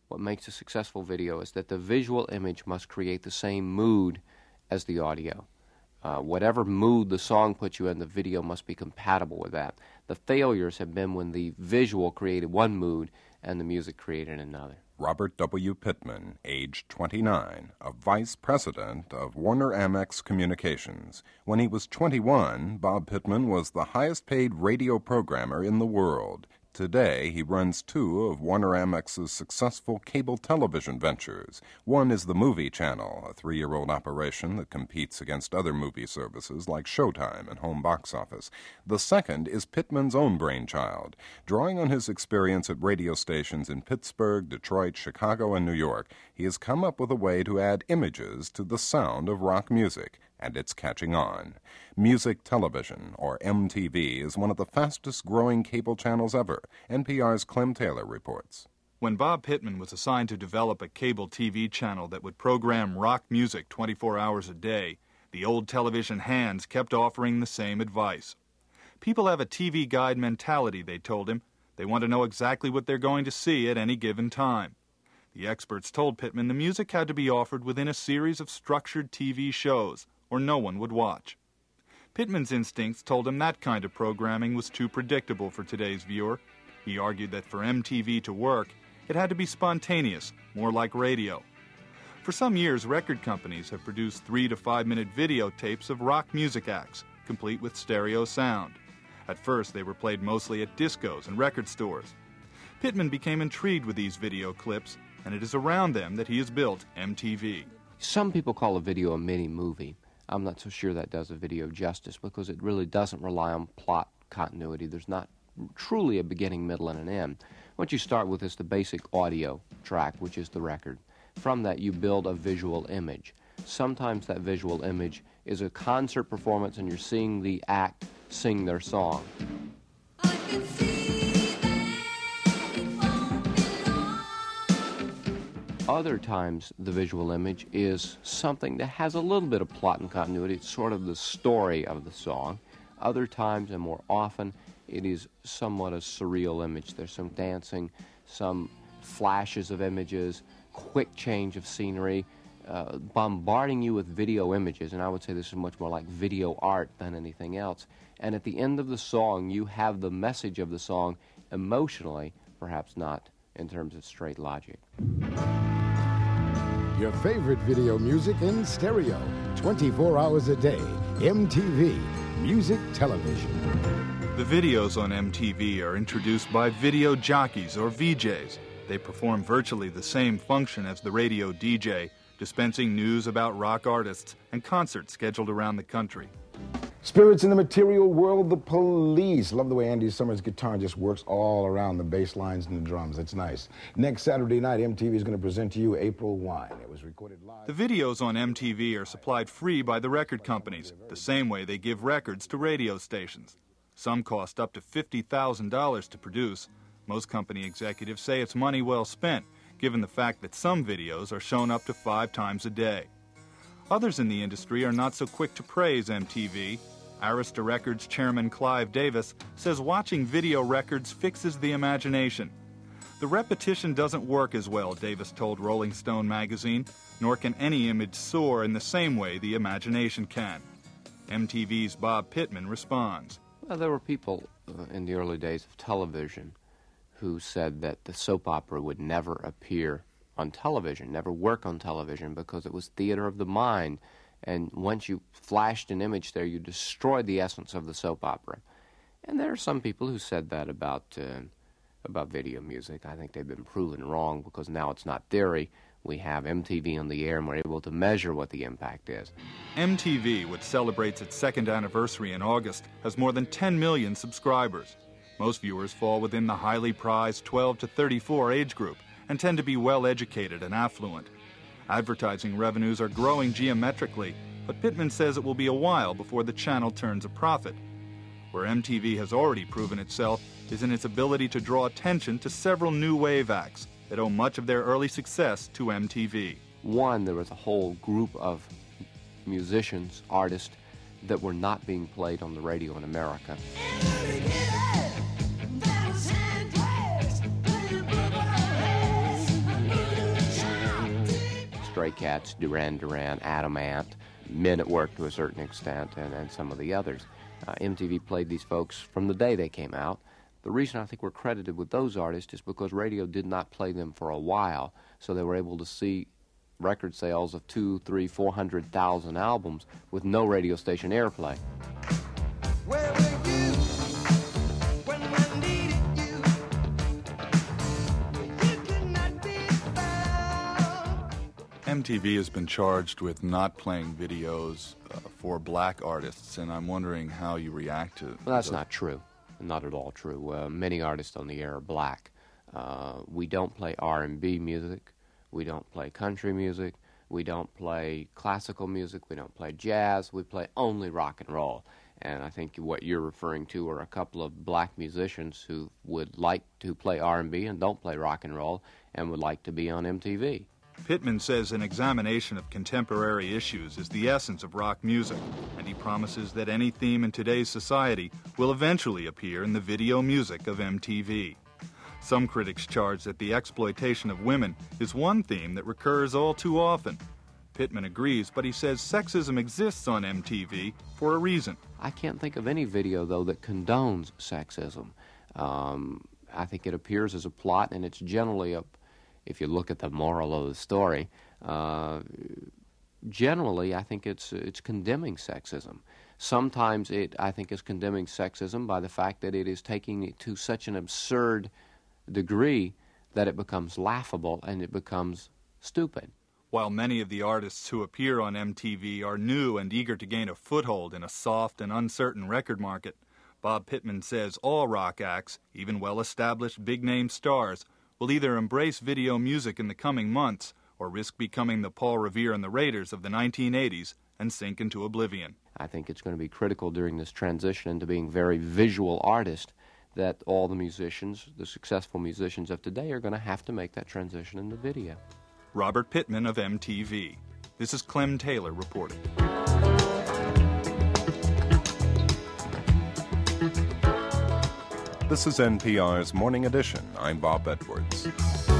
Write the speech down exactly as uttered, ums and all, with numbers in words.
what makes a successful video is that the visual image must create the same mood as the audio. Uh, whatever mood the song puts you in, the video must be compatible with that. The failures have been when the visual created one mood and the music created another. Robert W. Pittman, age twenty-nine, a vice president of Warner Amex Communications. When he was twenty-one, Bob Pittman was the highest-paid radio programmer in the world. Today, he runs two of Warner Amex's successful cable television ventures. One is the Movie Channel, a three-year-old operation that competes against other movie services like Showtime and Home Box Office. The second is Pittman's own brainchild. Drawing on his experience at radio stations in Pittsburgh, Detroit, Chicago, and New York, he has come up with a way to add images to the sound of rock music. And it's catching on. Music Television, or M T V, is one of the fastest-growing cable channels ever. N P R's Clem Taylor reports. When Bob Pittman was assigned to develop a cable T V channel that would program rock music twenty-four hours a day, the old television hands kept offering the same advice. People have a T V guide mentality, they told him. They want to know exactly what they're going to see at any given time. The experts told Pittman the music had to be offered within a series of structured T V shows, or no one would watch. Pittman's instincts told him that kind of programming was too predictable for today's viewer. He argued that for M T V to work, it had to be spontaneous, more like radio. For some years, record companies have produced three to five minute videotapes of rock music acts, complete with stereo sound. At first, they were played mostly at discos and record stores. Pittman became intrigued with these video clips, and it is around them that he has built M T V. Some people call a video a mini-movie. I'm not so sure that does a video justice because it really doesn't rely on plot continuity. There's not truly a beginning, middle, and an end. What you start with is the basic audio track, which is the record. From that, you build a visual image. Sometimes that visual image is a concert performance and you're seeing the act sing their song. I can see that it won't be long. Other times, the visual image is something that has a little bit of plot and continuity. It's sort of the story of the song. Other times, and more often, it is somewhat a surreal image. There's some dancing, some flashes of images, quick change of scenery, uh, bombarding you with video images. And I would say this is much more like video art than anything else. And at the end of the song, you have the message of the song emotionally, perhaps not in terms of straight logic. Your favorite video music in stereo, twenty-four hours a day. M T V, Music Television. The videos on M T V are introduced by video jockeys or V Js. They perform virtually the same function as the radio D J, dispensing news about rock artists and concerts scheduled around the country. Spirits in the Material World, The Police. Love the way Andy Summers' guitar just works all around the bass lines and the drums. It's nice. Next Saturday night, M T V is going to present to you April Wine. It was recorded live. The videos on M T V are supplied free by the record companies, the same way they give records to radio stations. Some cost up to fifty thousand dollars to produce. Most company executives say it's money well spent, given the fact that some videos are shown up to five times a day. Others in the industry are not so quick to praise M T V. Arista Records chairman Clive Davis says watching video records fixes the imagination. The repetition doesn't work as well, Davis told Rolling Stone magazine, nor can any image soar in the same way the imagination can. M T V's Bob Pittman responds. Well, there were people uh, in the early days of television who said that the soap opera would never appear on television, never work on television because it was theater of the mind. And once you flashed an image there, you destroyed the essence of the soap opera. And there are some people who said that about uh, about video music. I think they've been proven wrong because now it's not theory. We have M T V on the air and we're able to measure what the impact is. M T V, which celebrates its second anniversary in August, has more than ten million subscribers. Most viewers fall within the highly prized twelve to thirty-four age group and tend to be well-educated and affluent. Advertising revenues are growing geometrically, but Pittman says it will be a while before the channel turns a profit. Where M T V has already proven itself is in its ability to draw attention to several new wave acts that owe much of their early success to M T V. One, there was a whole group of musicians, artists, that were not being played on the radio in America. Stray Cats, Duran Duran, Adam Ant, Men at Work to a certain extent, and, and some of the others. Uh, M T V played these folks from the day they came out. The reason I think we're credited with those artists is because radio did not play them for a while, so they were able to see record sales of two, three, four hundred thousand albums with no radio station airplay. Where were you when I needed you? You could not be found. M T V has been charged with not playing videos uh, for black artists, and I'm wondering how you react to Well, that's the- not true. Not at all true. Uh, many artists on the air are black. Uh, we don't play R and B music. We don't play country music. We don't play classical music. We don't play jazz. We play only rock and roll. And I think what you're referring to are a couple of black musicians who would like to play R and B and don't play rock and roll and would like to be on M T V. Pittman says an examination of contemporary issues is the essence of rock music, and he promises that any theme in today's society will eventually appear in the video music of M T V. Some critics charge that the exploitation of women is one theme that recurs all too often. Pittman agrees, but he says sexism exists on M T V for a reason. I can't think of any video, though, that condones sexism. Um, I think it appears as a plot, and it's generally a if you look at the moral of the story, uh, generally I think it's it's condemning sexism. Sometimes it I think is condemning sexism by the fact that it is taking it to such an absurd degree that it becomes laughable and it becomes stupid. While many of the artists who appear on M T V are new and eager to gain a foothold in a soft and uncertain record market, Bob Pittman says all rock acts, even well-established big-name stars, will either embrace video music in the coming months or risk becoming the Paul Revere and the Raiders of the nineteen eighties and sink into oblivion. I think it's going to be critical during this transition into being very visual artists that all the musicians, the successful musicians of today, are going to have to make that transition into video. Robert Pittman of M T V. This is Clem Taylor reporting. This is N P R's Morning Edition. I'm Bob Edwards.